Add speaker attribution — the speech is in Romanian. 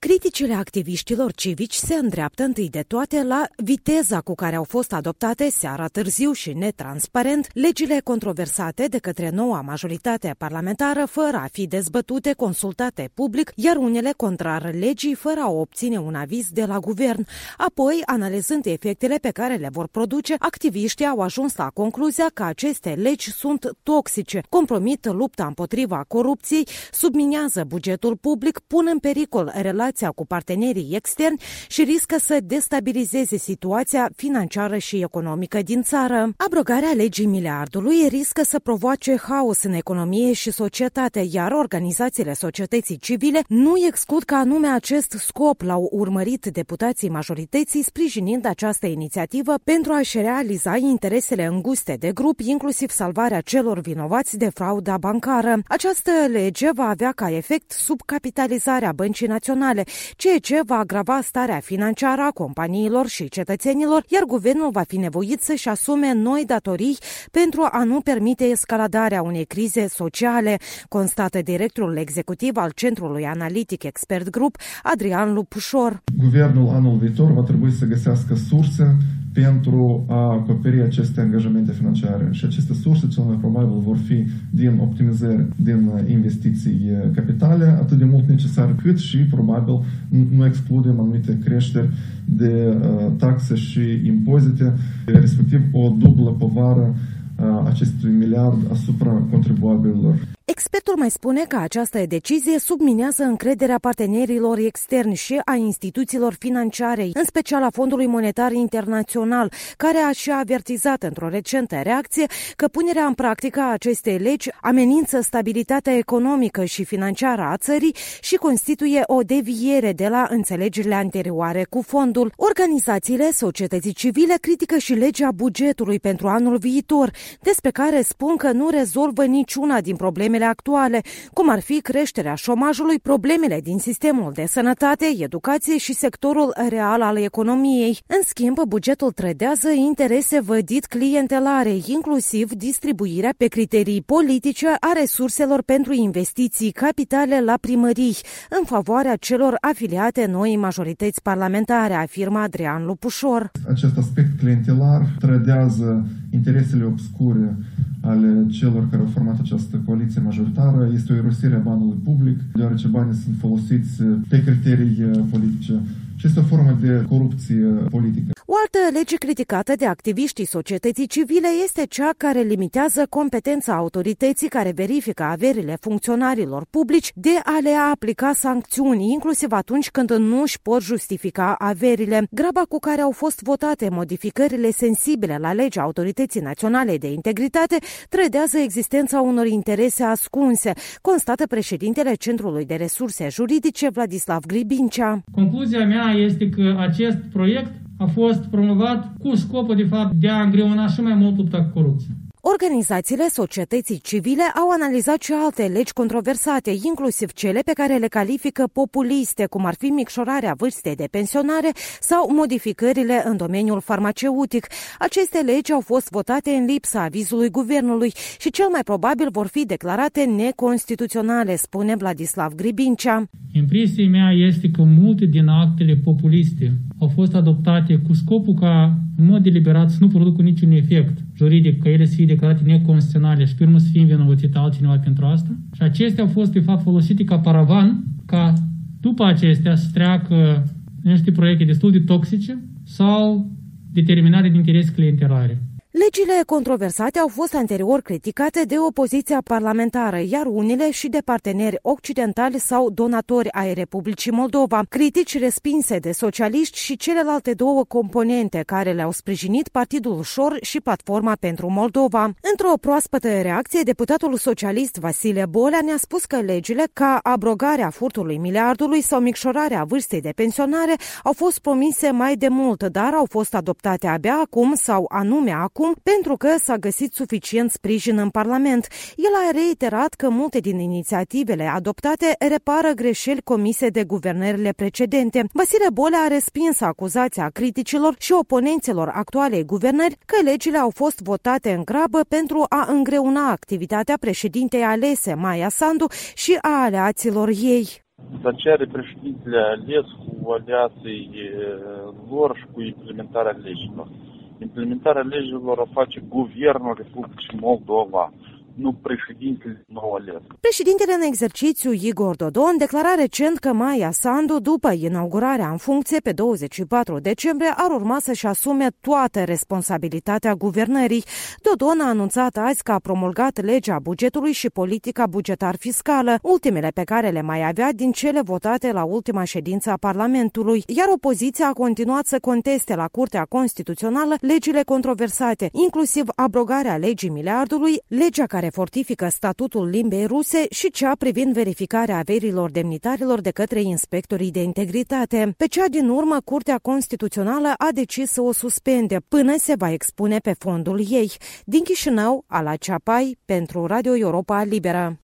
Speaker 1: Criticile activiștilor civici se îndreaptă întâi de toate la viteza cu care au fost adoptate seara târziu și netransparent legile controversate de către noua majoritate parlamentară fără a fi dezbătute, consultate public, iar unele contrar legii fără a obține un aviz de la guvern. Apoi, analizând efectele pe care le vor produce, activiștii au ajuns la concluzia că aceste legi sunt toxice, compromit lupta împotriva corupției, subminează bugetul public, pun în pericol relația cu partenerii externi și riscă să destabilizeze situația financiară și economică din țară. Abrogarea legii miliardului riscă să provoace haos în economie și societate, iar organizațiile societății civile nu exclud că anume acest scop l-au urmărit deputații majorității sprijinind această inițiativă pentru a-și realiza interesele înguste de grup, inclusiv salvarea celor vinovați de frauda bancară. Această lege va avea ca efect subcapitalizarea Băncii Naționale, ceea ce va agrava starea financiară a companiilor și cetățenilor, iar guvernul va fi nevoit să-și asume noi datorii pentru a nu permite escaladarea unei crize sociale, constată directorul executiv al Centrului Analitic Expert Group, Adrian Lupușor.
Speaker 2: Guvernul anul viitor va trebui să găsească surse pentru a acoperi aceste angajamente financiare. Și aceste surse, cel mai probabil, vor fi din optimizări, din investiții capitale, atât de mult necesare, cât și, probabil, nu excludem anumite creșteri de taxe și impozite, respectiv o dublă povară acestui miliard asupra contribuabililor.
Speaker 1: Expertul mai spune că această decizie subminează încrederea partenerilor externi și a instituțiilor financiare, în special a Fondului Monetar Internațional, care a și avertizat într-o recentă reacție că punerea în practică a acestei legi amenință stabilitatea economică și financiară a țării și constituie o deviere de la înțelegerile anterioare cu fondul. Organizațiile societății civile critică și legea bugetului pentru anul viitor, despre care spun că nu rezolvă niciuna din problemele actuale, cum ar fi creșterea șomajului, problemele din sistemul de sănătate, educație și sectorul real al economiei. În schimb, bugetul trădează interese vădit clientelare, inclusiv distribuirea pe criterii politice a resurselor pentru investiții capitale la primării, în favoarea celor afiliate noii majorități parlamentare, afirmă Adrian Lupușor.
Speaker 2: Acest aspect clientelar trădează interesele obscure ale celor care au format această coaliție majoritară. Este o irosire a banului public, deoarece banii sunt folosiți pe criterii politice. Și este o formă de corupție politică.
Speaker 1: O altă lege criticată de activiștii societății civile este cea care limitează competența autorității care verifică averile funcționarilor publici de a le aplica sancțiuni, inclusiv atunci când nu își pot justifica averile. Graba cu care au fost votate modificările sensibile la legea Autorității Naționale de Integritate trădează existența unor interese ascunse, constată președintele Centrului de Resurse Juridice Vladislav Gribincea.
Speaker 3: Concluzia mea este că acest proiect a fost promovat cu scopul, de fapt, de a îngreuna și mai mult lupta cu corupția.
Speaker 1: Organizațiile societății civile au analizat și alte legi controversate, inclusiv cele pe care le califică populiste, cum ar fi micșorarea vârstei de pensionare sau modificările în domeniul farmaceutic. Aceste legi au fost votate în lipsa avizului guvernului și cel mai probabil vor fi declarate neconstituționale, spune Vladislav Gribincea.
Speaker 3: Impresia mea este că multe din actele populiste au fost adoptate cu scopul ca, în mod deliberat, să nu producă niciun efect juridic, ca ele să fie declarate neconstituționale și pe urmă să fie învinovățite altcineva pentru asta. Și acestea au fost, de fapt, folosite ca paravan, ca după acestea să treacă niște proiecte destul de toxice sau determinate de interese clientelare.
Speaker 1: Legile controversate au fost anterior criticate de opoziția parlamentară, iar unele și de parteneri occidentali sau donatori ai Republicii Moldova, critici respinse de socialiști și celelalte două componente care le-au sprijinit Partidul Șor și Platforma pentru Moldova. Într-o proaspătă reacție, deputatul socialist Vasile Bolea ne-a spus că legile ca abrogarea furtului miliardului sau micșorarea vârstei de pensionare au fost promise mai de mult, dar au fost adoptate abia acum sau anume acum, pentru că s-a găsit suficient sprijin în Parlament. El a reiterat că multe din inițiativele adoptate repară greșeli comise de guvernările precedente. Vasile Bolea a respins acuzația criticilor și oponenților actualei guvernări că legile au fost votate în grabă pentru a îngreuna activitatea președintei alese Maia Sandu și a aleaților ei.
Speaker 4: Asociare președintele ales cu aliații lor și cu implementarea legilor. Implementarea legilor o face Guvernul Republicii Moldova, nu președintele nou ales.
Speaker 1: Președintele în exercițiu Igor Dodon declara recent că Maia Sandu, după inaugurarea în funcție pe 24 decembrie, ar urma să-și asume toată responsabilitatea guvernării. Dodon a anunțat azi că a promulgat legea bugetului și politica bugetar-fiscală, ultimele pe care le mai avea din cele votate la ultima ședință a Parlamentului, iar opoziția a continuat să conteste la Curtea Constituțională legile controversate, inclusiv abrogarea legii miliardului, legea care fortifică statutul limbei ruse și cea privind verificarea averilor demnitarilor de către inspectorii de integritate. Pe cea din urmă, Curtea Constituțională a decis să o suspende până se va expune pe fondul ei. Din Chișinău, Ala Ceapai, pentru Radio Europa Liberă.